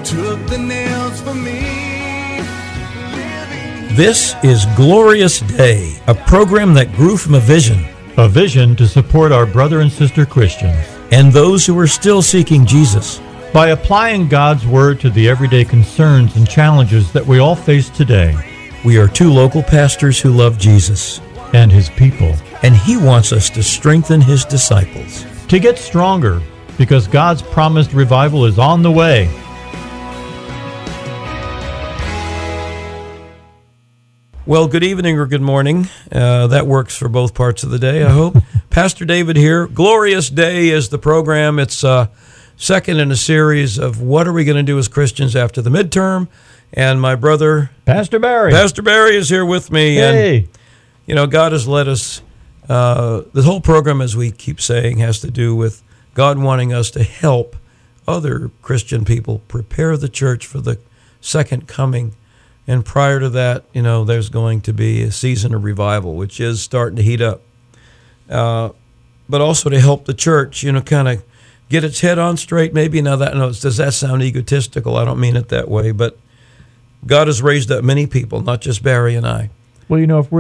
took the nails for me. This is Glorious Day, a program that grew from a vision to support our brother and sister Christians and those who are still seeking Jesus by applying God's Word to the everyday concerns and challenges that we all face today. We are two local pastors who love Jesus and His people, and He wants us to strengthen His disciples to get stronger, because God's promised revival is on the way. Well, good evening or good morning. That works for both parts of the day, I hope. Pastor David here. Glorious Day is the program. It's second in a series of what are we going to do as Christians after the midterm. And my brother, Pastor Barry. Pastor Barry is here with me. Hey. And, you know, God has led us. The whole program, as we keep saying, has to do with God wanting us to help other Christian people prepare the church for the second coming. And prior to that, you know, there's going to be a season of revival, which is starting to heat up. But also to help the church, you know, kind of get its head on straight. Maybe now that, does that sound egotistical? I don't mean it that way. But God has raised up many people, not just Barry and I. Well, you know, if we're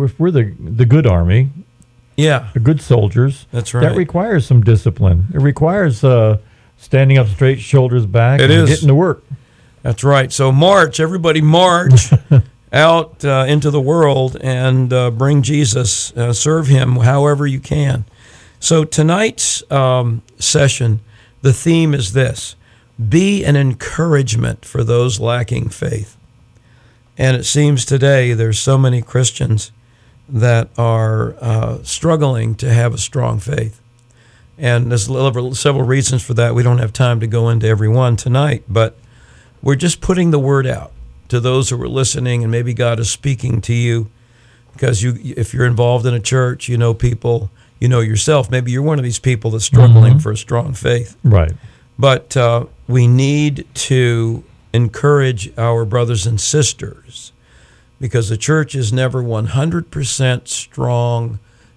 the good army, yeah, the good soldiers, that's right. That requires some discipline. It requires standing up straight, shoulders back, and getting to work. That's right. So march, everybody march out into the world and bring Jesus, serve Him however you can. So tonight's session, the theme is this: be an encouragement for those lacking faith. And it seems today there's so many Christians that are struggling to have a strong faith. And there's several reasons for that. We don't have time to go into every one tonight, but we're just putting the word out to those who are listening, and maybe God is speaking to you because if you're involved in a church, you know people, you know yourself. Maybe you're one of these people that's struggling for a strong faith. Right. But we need to encourage our brothers and sisters because the church is never 100% strong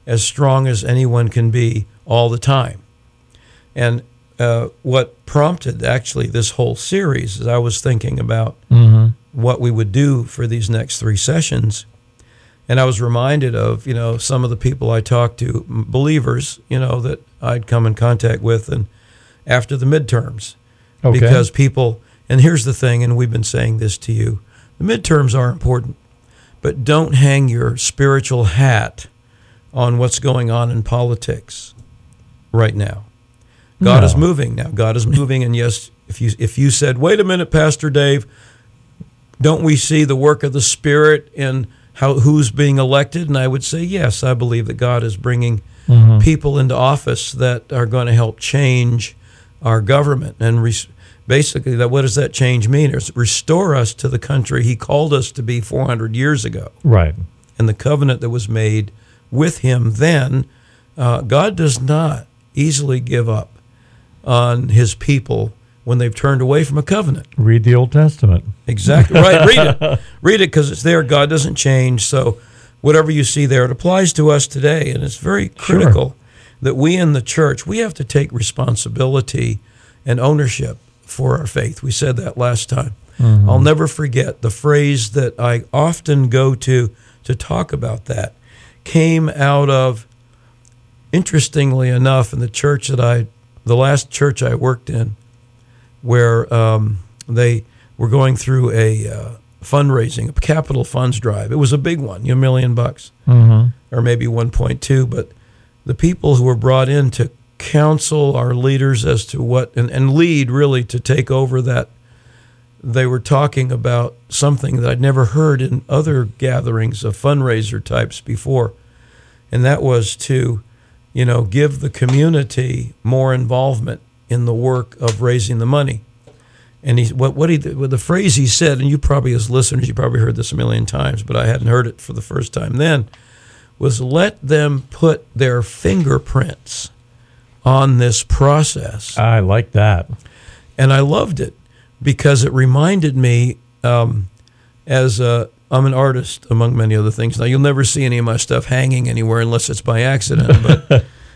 as anyone can be all the time. And what prompted actually this whole series is I was thinking about what we would do for these next three sessions. And I was reminded of, you know, some of the people I talked to, believers, you know, that I'd come in contact with and after the midterms. Okay. Because people, and here's the thing, and we've been saying this to you, the midterms are important, but don't hang your spiritual hat on what's going on in politics right now. God is moving now. God is moving, and yes, if you said, "Wait a minute, Pastor Dave, don't we see the work of the Spirit in who's being elected?" And I would say, yes, I believe that God is bringing people into office that are going to help change our government. And basically, what does that change mean? It's restore us to the country He called us to be 400 years ago. Right. And the covenant that was made with Him then, God does not easily give up on His people when they've turned away from a covenant. Read the Old Testament. Exactly. Right. Read it because it's there. God doesn't change. So whatever you see there, it applies to us today. And it's very critical that we in the church, we have to take responsibility and ownership for our faith. We said that last time. I'll never forget the phrase that I often go to talk about that came out of, interestingly enough, in the church that the last church I worked in, where they were going through a fundraising, a capital funds drive. It was a big one, $1 million, or maybe 1.2. But the people who were brought in to counsel our leaders as to what, and lead really to take over that, they were talking about something that I'd never heard in other gatherings of fundraiser types before. And that was to, you know, give the community more involvement in the work of raising the money. And the phrase he said, and you probably as listeners, you probably heard this a million times, but I hadn't heard it for the first time then, was let them put their fingerprints on this process. I like that. And I loved it because it reminded me, I'm an artist, among many other things. Now, you'll never see any of my stuff hanging anywhere unless it's by accident, but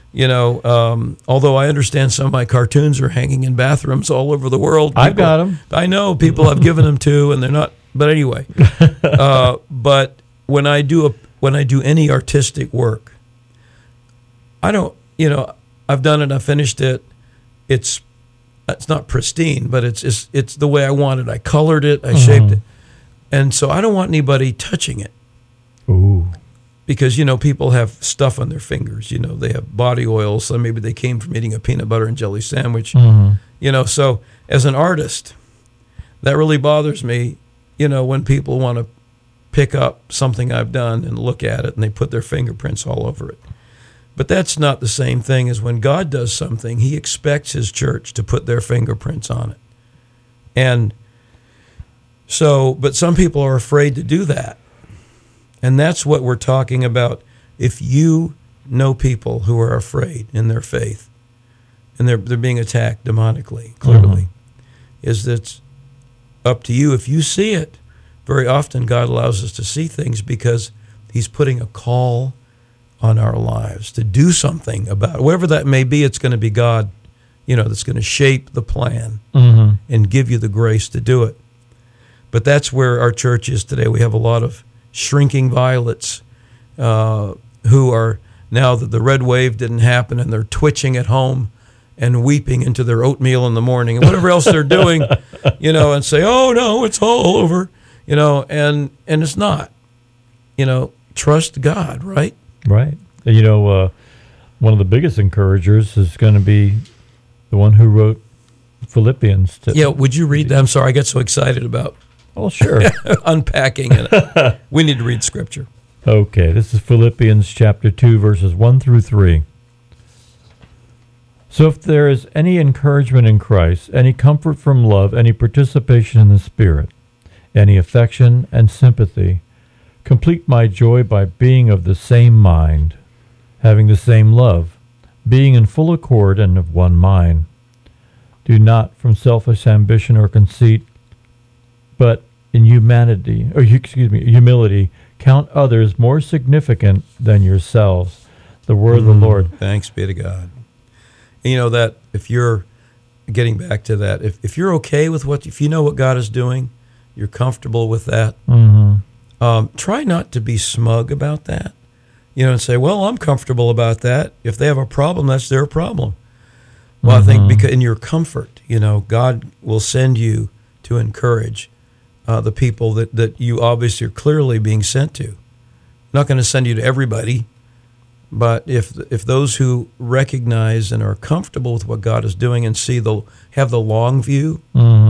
Although I understand some of my cartoons are hanging in bathrooms all over the world. I've got them. I know people I've given them to, and they're not. But anyway, but when I do any artistic work, I don't. I've done it. I finished it. It's not pristine, but it's the way I want it. I colored it. I shaped it, and so I don't want anybody touching it. Ooh. Because, people have stuff on their fingers. They have body oil, so maybe they came from eating a peanut butter and jelly sandwich. So as an artist, that really bothers me, when people want to pick up something I've done and look at it and they put their fingerprints all over it. But that's not the same thing as when God does something, he expects his church to put their fingerprints on it. And so, but some people are afraid to do that. And that's what we're talking about. If you know people who are afraid in their faith and they're being attacked demonically, clearly, is that up to you. If you see it, very often God allows us to see things because he's putting a call on our lives to do something about it. Whatever that may be, it's going to be God, that's going to shape the plan and give you the grace to do it. But that's where our church is today. We have a lot of shrinking violets who are, now that the red wave didn't happen, and they're twitching at home and weeping into their oatmeal in the morning and whatever else they're doing, and say, oh no, it's all over, and it's not. Trust God, right? Right. One of the biggest encouragers is going to be the one who wrote Philippians. Would you read that? I'm sorry, I get so excited about sure. unpacking it. We need to read Scripture. Okay, this is Philippians chapter 2, verses 1 through 3. So if there is any encouragement in Christ, any comfort from love, any participation in the Spirit, any affection and sympathy, complete my joy by being of the same mind, having the same love, being in full accord and of one mind. Do not from selfish ambition or conceit, but in humility, count others more significant than yourselves. The word of the Lord. Thanks be to God. And that if you're getting back to that, if you're okay with if you know what God is doing, you're comfortable with that. Try not to be smug about that, and say, well, I'm comfortable about that. If they have a problem, that's their problem. Well, I think because in your comfort, God will send you to encourage the people that you obviously are clearly being sent to. Not going to send you to everybody, but if those who recognize and are comfortable with what God is doing and have the long view,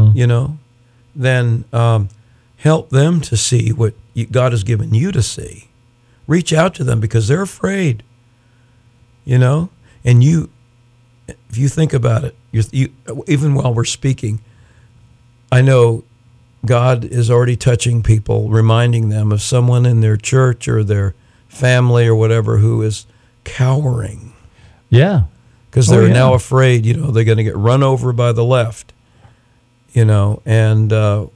then help them to see what God has given you to see. Reach out to them because they're afraid, and if you think about it, even while we're speaking, I know God is already touching people, reminding them of someone in their church or their family or whatever who is cowering. Yeah. Because they're now afraid, they're going to get run over by the left, and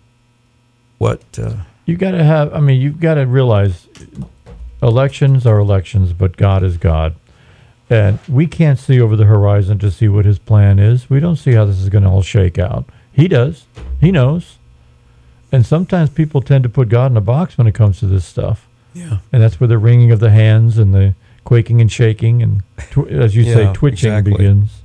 you've got to realize elections are elections, but God is God. And we can't see over the horizon to see what his plan is. We don't see how this is going to all shake out. He does. He knows. And sometimes people tend to put God in a box when it comes to this stuff. Yeah. And that's where the wringing of the hands and the quaking and shaking and, as you say, twitching begins.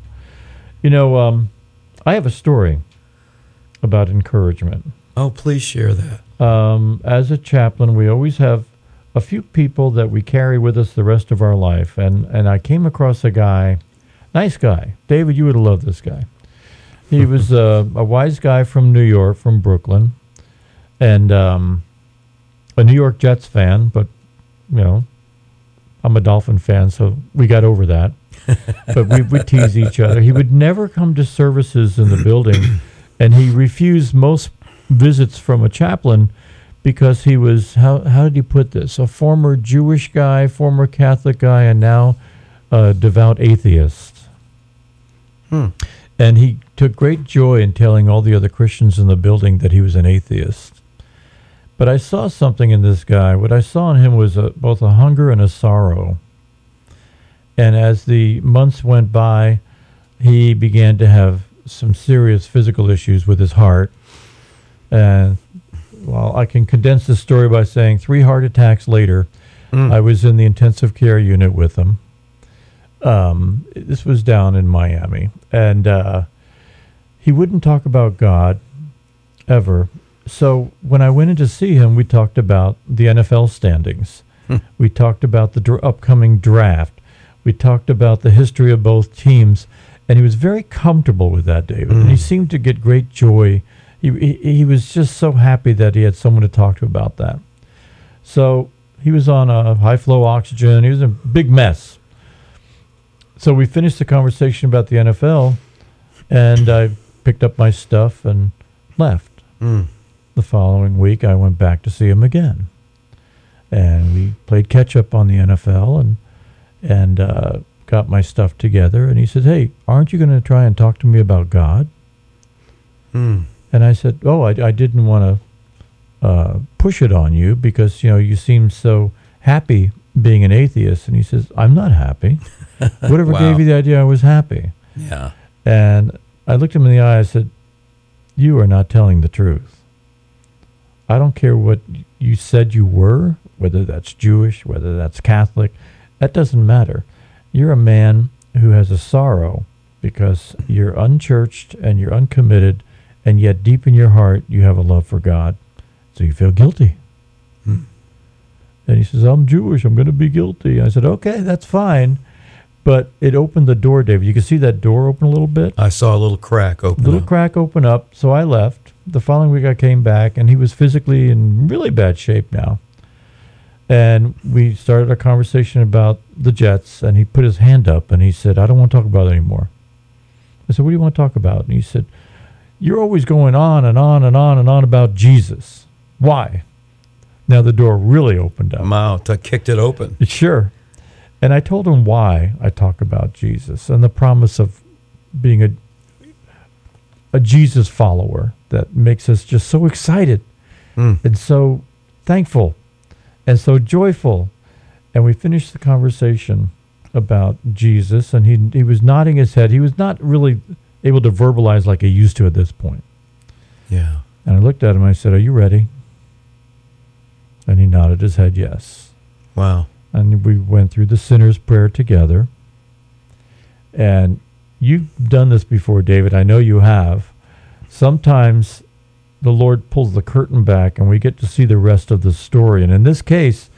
I have a story about encouragement. Oh, please share that. As a chaplain, we always have a few people that we carry with us the rest of our life. And I came across a guy, nice guy. David, you would have loved this guy. He was a wise guy from New York, from Brooklyn, and a New York Jets fan, but, I'm a Dolphin fan, so we got over that. But we would tease each other. He would never come to services in the building, and he refused most visits from a chaplain because he was, how did he put this, a former Jewish guy, former Catholic guy, and now a devout atheist. And he took great joy in telling all the other Christians in the building that he was an atheist. But I saw something in this guy. What I saw in him was both a hunger and a sorrow. And as the months went by, he began to have some serious physical issues with his heart. And well, I can condense the story by saying 3 heart attacks later, I was in the intensive care unit with him. This was down in Miami. And he wouldn't talk about God ever. So when I went in to see him, we talked about the NFL standings. We talked about the upcoming draft. We talked about the history of both teams. And he was very comfortable with that, David. And he seemed to get great joy. He was just so happy that he had someone to talk to about that. So he was on a high-flow oxygen. He was in a big mess. So we finished the conversation about the NFL, and I picked up my stuff and left. The following week, I went back to see him again. And we played catch-up on the NFL and got my stuff together. And he said, "Hey, aren't you going to try and talk to me about God?" And I said, "Oh, I didn't want to push it on you because, you seem so happy being an atheist." And he says, "I'm not happy. Whatever Wow. gave you the idea I was happy?" Yeah. And I looked him in the eye. I said, "You are not telling the truth. I don't care what you said you were, whether that's Jewish, whether that's Catholic. That doesn't matter. You're a man who has a sorrow because you're unchurched and you're uncommitted, and yet deep in your heart you have a love for God. So you feel guilty." And he says, "I'm Jewish. I'm going to be guilty." I said, "Okay, that's fine." But it opened the door, David. You can see that door open a little bit. I saw a little crack open Little up. crack open up. So I left. The following week I came back, and he was physically in really bad shape now. And we started a conversation about the Jets, and he put his hand up, and he said, "I don't want to talk about it anymore." I said, "What do you want to talk about?" And he said, "You're always going on and on and on and on about Jesus. Why?" Now the door really opened up. Mouth, I kicked it open. Sure. And I told him why I talk about Jesus and the promise of being a Jesus follower that makes us just so excited and so thankful and so joyful. And we finished the conversation about Jesus, and he was nodding his head. He was not really able to verbalize like he used to at this point. Yeah. And I looked at him and I said, "Are you ready?" And he nodded his head yes. Wow. And we went through the sinner's prayer together. And you've done this before, David. I know you have. Sometimes the Lord pulls the curtain back and we get to see the rest of the story. And in this case,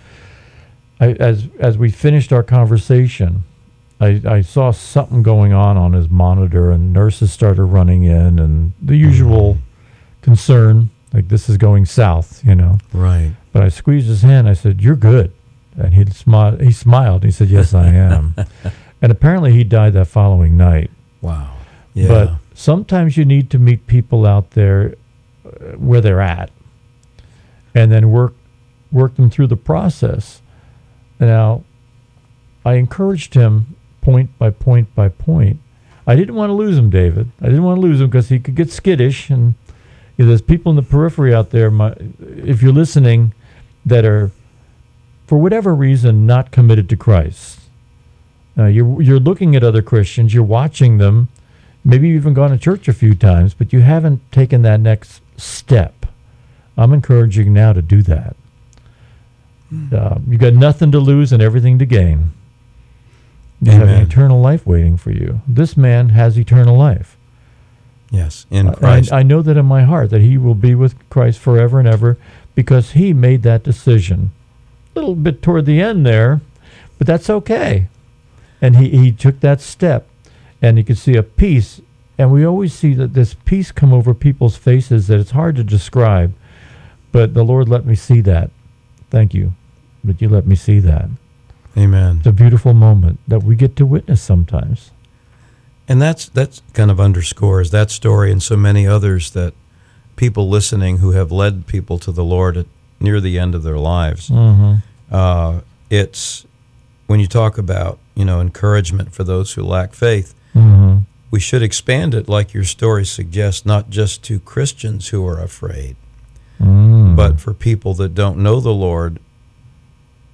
as we finished our conversation, I saw something going on his monitor, and nurses started running in, and the usual concern, like this is going south, Right. But I squeezed his hand. I said, "You're good." And he smiled. He said, "Yes, I am." And apparently he died that following night. Wow. Yeah. But sometimes you need to meet people out there where they're at and then work them through the process. Now, I encouraged him point by point by point. I didn't want to lose him, David. I didn't want to lose him because he could get skittish. And there's people in the periphery out there, if you're listening, that are, for whatever reason, not committed to Christ. You're looking at other Christians, you're watching them, maybe you've even gone to church a few times, but you haven't taken that next step. I'm encouraging you now to do that. You've got nothing to lose and everything to gain. You have an eternal life waiting for you. This man has eternal life. Yes, in Christ. I know that in my heart, that he will be with Christ forever and ever, because he made that decision. A little bit toward the end there, but that's okay. And he took that step, and you could see a peace. And we always see that this peace come over people's faces that it's hard to describe. But the Lord let me see that. Thank you. But you let me see that. Amen. It's a beautiful moment that we get to witness sometimes. And that's kind of underscores that story and so many others, that people listening who have led people to the Lord near the end of their lives. Mm-hmm. It's when you talk about, encouragement for those who lack faith, Mm-hmm. we should expand it, like your story suggests, not just to Christians who are afraid, but for people that don't know the Lord,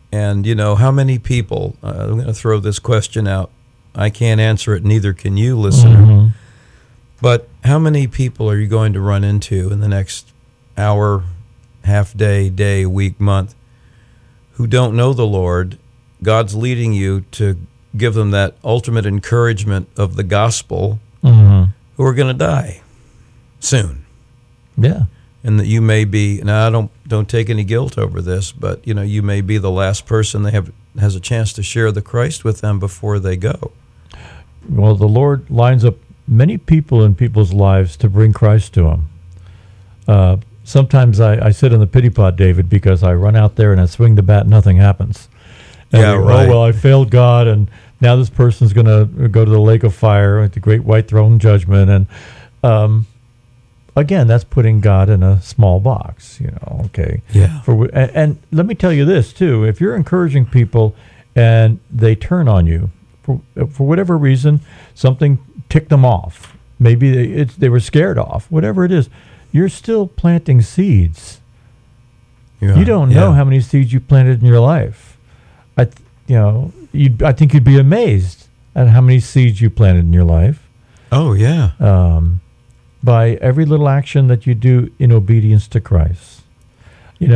And, how many people, I'm going to throw this question out. I can't answer it, neither can you, listener. Mm-hmm. But how many people are you going to run into in the next hour, half day, week, month, who don't know the Lord? God's leading you to give them that ultimate encouragement of the gospel, Mm-hmm. who are going to die soon. Yeah. And that you may be, now I don't take any guilt over this, but you may be the last person they has a chance to share the Christ with them before they go. Well, the Lord lines up many people in people's lives to bring Christ to them. Sometimes I sit in the pity pot, David, because I run out there and I swing the bat, nothing happens. And Yeah, right. Oh, well, I failed God, and now this person's going to go to the lake of fire at the great white throne judgment. And again, that's putting God in a small box, okay. Yeah. And let me tell you this, too. If you're encouraging people and they turn on you, for whatever reason, something ticked them off. Maybe they were scared off. Whatever it is, you're still planting seeds. Yeah. You don't know how many seeds you planted in your life. I think you'd be amazed at how many seeds you planted in your life. Oh, yeah. By every little action that you do in obedience to Christ. You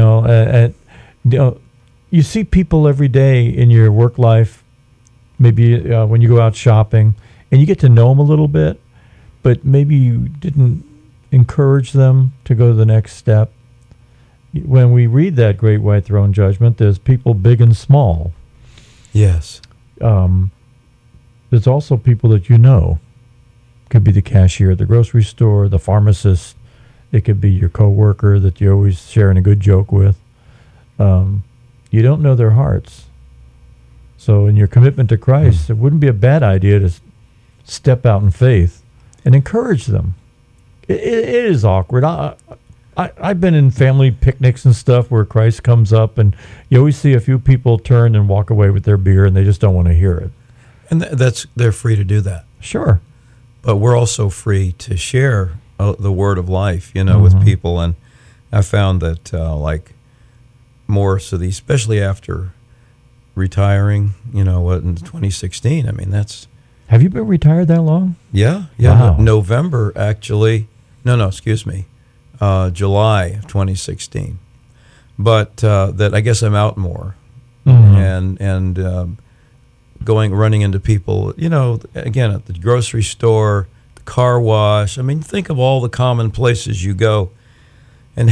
see people every day in your work life, maybe when you go out shopping, and you get to know them a little bit, but maybe you didn't encourage them to go to the next step. When we read that great white throne judgment, there's people big and small. Yes. There's also people that could be the cashier at the grocery store, the pharmacist. It could be your coworker that you're always sharing a good joke with. You don't know their hearts. So in your commitment to Christ, it wouldn't be a bad idea to step out in faith and encourage them. It is awkward. I've been in family picnics and stuff where Christ comes up, and you always see a few people turn and walk away with their beer, and they just don't want to hear it. And they're free to do that. Sure. But we're also free to share the word of life, Mm-hmm. with people. And I found that, more so, especially after retiring, in 2016. I mean, that's... Have you been retired that long? Yeah. Wow. November, actually. No, excuse me. July of 2016. But that I guess I'm out more. Mm-hmm. And running into people, again, at the grocery store, the car wash. I mean, think of all the common places you go, and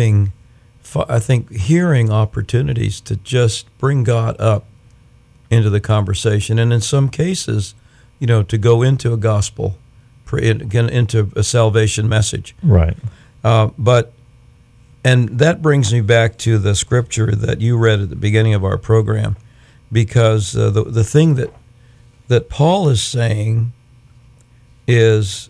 hearing opportunities to just bring God up into the conversation. And in some cases, to go into a gospel, into a salvation message. Right. And that brings me back to the scripture that you read at the beginning of our program, because the thing that Paul is saying is,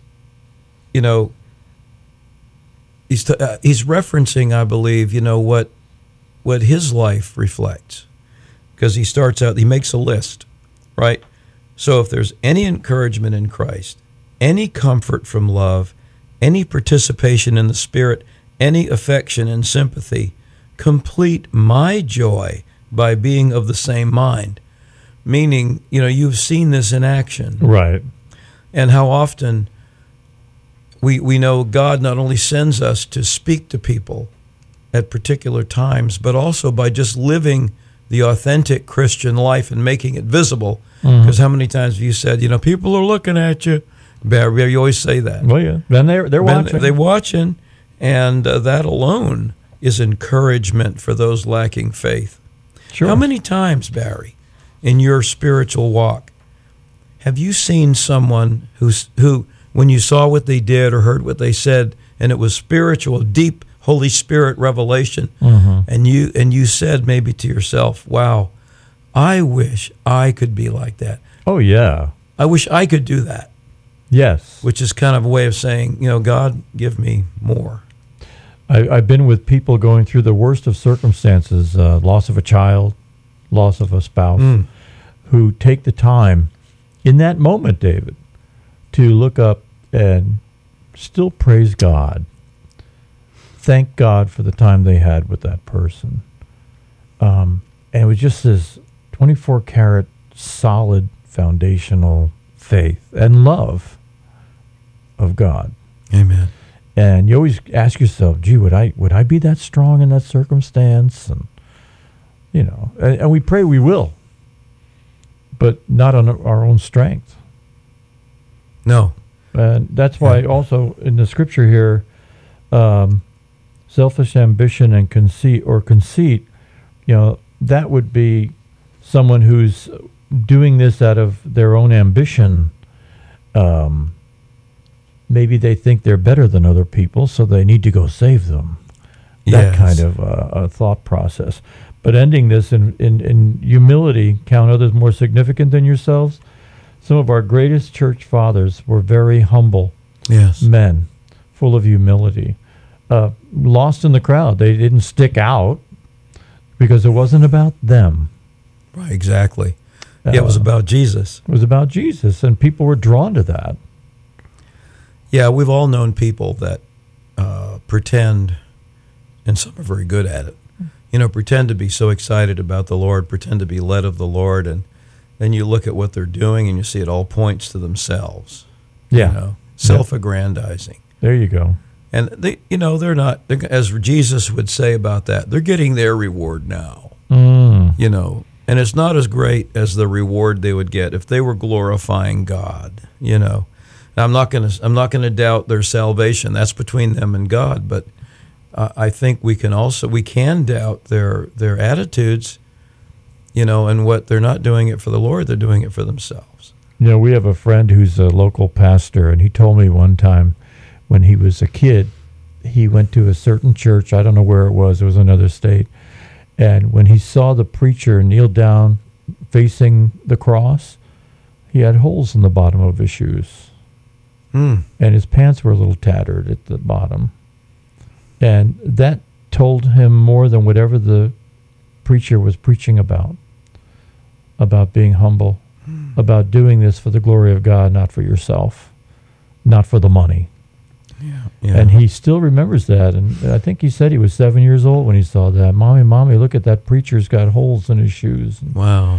he's referencing, I believe, what his life reflects, because he makes a list, right? So if there's any encouragement in Christ, any comfort from love, any participation in the Spirit, any affection and sympathy, complete my joy by being of the same mind. Meaning, you've seen this in action. Right. And how often we know God not only sends us to speak to people at particular times, but also by just living the authentic Christian life and making it visible. Because how many times have you said, people are looking at you? Barry, you always say that. Well, yeah. Then they're watching. They're watching, and that alone is encouragement for those lacking faith. Sure. How many times, Barry, in your spiritual walk, have you seen someone who, when you saw what they did or heard what they said, and it was spiritual, deep Holy Spirit revelation, and you said maybe to yourself, "Wow, I wish I could be like that. Oh, yeah. I wish I could do that." Yes. Which is kind of a way of saying, God, give me more. I've been with people going through the worst of circumstances, loss of a child, loss of a spouse, who take the time in that moment, David, to look up and still praise God. Thank God for the time they had with that person. And it was just this 24 karat solid foundational faith and love of God. Amen. And you always ask yourself, gee, would I be that strong in that circumstance? And, and we pray we will, but not on our own strength. No. And that's why also in the scripture here, selfish ambition and conceit, that would be someone who's doing this out of their own ambition. Maybe they think they're better than other people, so they need to go save them. That kind of a thought process. But ending this in humility, count others more significant than yourselves. Some of our greatest church fathers were very humble men, full of humility, lost in the crowd. They didn't stick out because it wasn't about them. Right, exactly. It was about Jesus. It was about Jesus, and people were drawn to that. Yeah, we've all known people that pretend, and some are very good at it, pretend to be so excited about the Lord, pretend to be led of the Lord, and then you look at what they're doing and you see it all points to themselves. Yeah. Self-aggrandizing. There you go. And they're not, as Jesus would say about that, they're getting their reward now. And it's not as great as the reward they would get if they were glorifying God. I'm not going to doubt their salvation. That's between them and God. But I think we can doubt their attitudes. And what they're not doing it for the Lord, they're doing it for themselves. We have a friend who's a local pastor, and he told me one time when he was a kid, he went to a certain church. I don't know where it was another state. And when he saw the preacher kneel down facing the cross, he had holes in the bottom of his shoes. And his pants were a little tattered at the bottom. And that told him more than whatever the preacher was preaching about being humble, about doing this for the glory of God, not for yourself, not for the money. Yeah. And he still remembers that. And I think he said he was 7 years old when he saw that. Mommy, look at that preacher's got holes in his shoes. And, wow.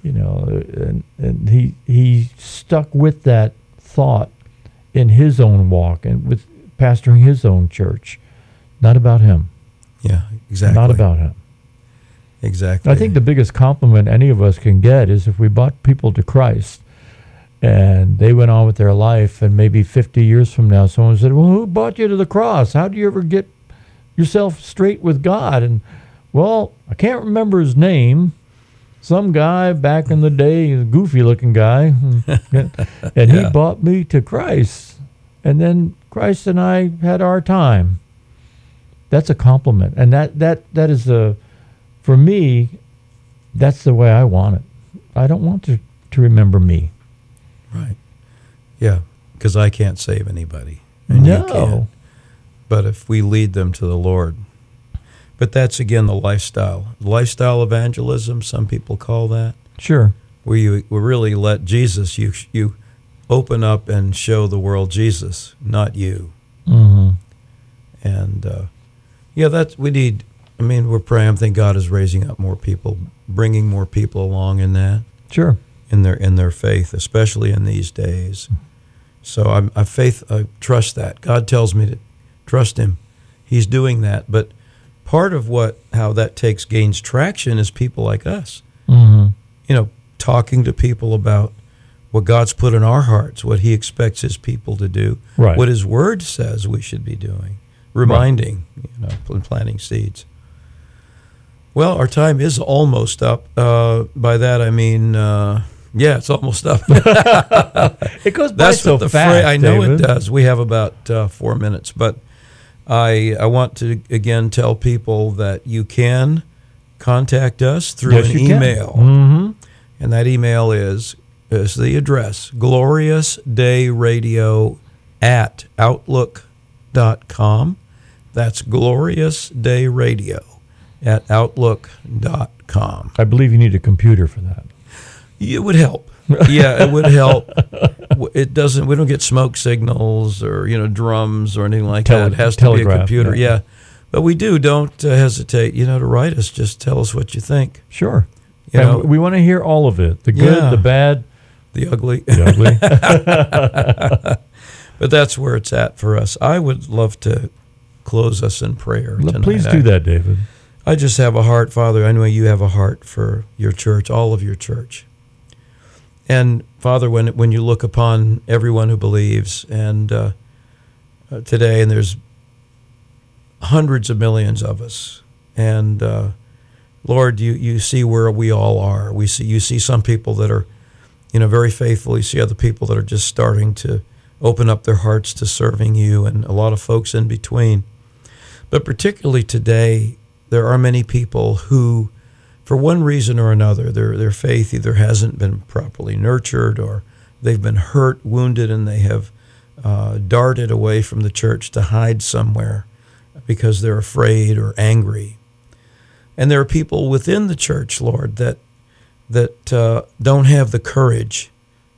And he stuck with that thought in his own walk and with pastoring his own church. Not about him. Yeah, exactly. Not about him. Exactly. I think the biggest compliment any of us can get is if we brought people to Christ and they went on with their life, and maybe 50 years from now someone said, well, who brought you to the cross? How do you ever get yourself straight with God? And, well, I can't remember his name. Some guy back in the day, a goofy-looking guy, and he brought me to Christ. And then Christ and I had our time. That's a compliment. And that is for me, that's the way I want it. I don't want to remember me. Right. Yeah, because I can't save anybody. And you can't. But if we lead them to the Lord. But that's, again, the lifestyle. Lifestyle evangelism, some people call that. Sure. Where you really let Jesus, you open up and show the world Jesus, not you. Mm-hmm. And, we're praying. I think God is raising up more people, bringing more people along in that. Sure. In their faith, especially in these days. So I trust that. God tells me to trust him. He's doing that. But part of how that gains traction is people like us. Mm-hmm. Talking to people about what God's put in our hearts, what he expects his people to do, right. What his word says we should be doing, reminding, and planting seeds. Well, our time is almost up. By that I mean, it's almost up. It goes by so fast. I know David. It does. We have about 4 minutes, but I want to again tell people that you can contact us through an email, and that email is the address gloriousdayradio@outlook.com. That's gloriousdayradio@outlook.com. I believe you need a computer for that. It would help. Yeah, it would help. It doesn't. We don't get smoke signals or drums or anything like that. It has to be a computer. Yeah, But we don't hesitate, to write us. Just tell us what you think. Sure. You And know- we want to hear all of it, the good, Yeah. the bad, The ugly. the ugly. But that's where it's at for us. I would love to close us in prayer tonight. Please do that, David. I just have a heart, Father. I know you have a heart for your church, all of your church. And Father, when you look upon everyone who believes, and today, and there's hundreds of millions of us, and Lord, you see where we all are. You see some people that are, very faithful. You see other people that are just starting to open up their hearts to serving you, and a lot of folks in between. But particularly today, there are many people who, for one reason or another, their faith either hasn't been properly nurtured, or they've been hurt, wounded, and they have darted away from the church to hide somewhere because they're afraid or angry. And there are people within the church, Lord, that don't have the courage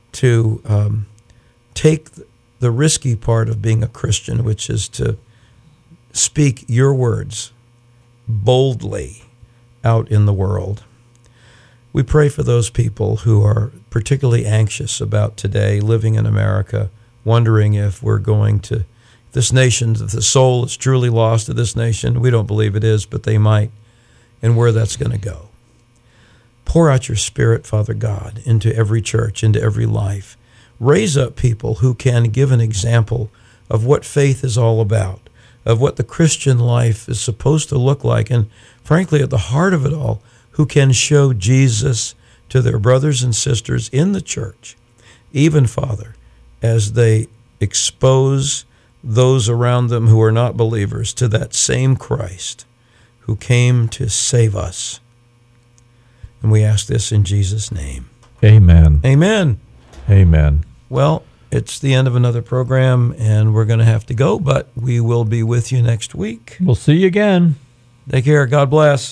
to take the risky part of being a Christian, which is to speak your words boldly out in the world. We pray for those people who are particularly anxious about today, living in America, wondering if we're going to, this nation, if the soul is truly lost to this nation. We don't believe it is, but they might, and where that's going to go. Pour out your Spirit, Father God, into every church, into every life. Raise up people who can give an example of what faith is all about, of what the Christian life is supposed to look like, and frankly, at the heart of it all, who can show Jesus to their brothers and sisters in the church, even, Father, as they expose those around them who are not believers to that same Christ who came to save us. And we ask this in Jesus' name. Amen. Amen. Amen. Well, it's the end of another program, and we're going to have to go, but we will be with you next week. We'll see you again. Take care. God bless.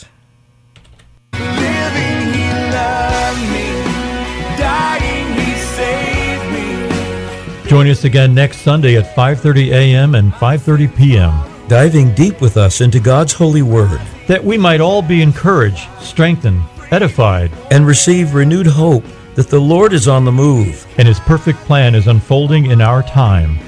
Living, he loved me. Dying, he saved me. Join us again next Sunday at 5:30 a.m. and 5:30 p.m. Diving deep with us into God's holy word that we might all be encouraged, strengthened, edified, and receive renewed hope that the Lord is on the move. and His perfect plan is unfolding in our time.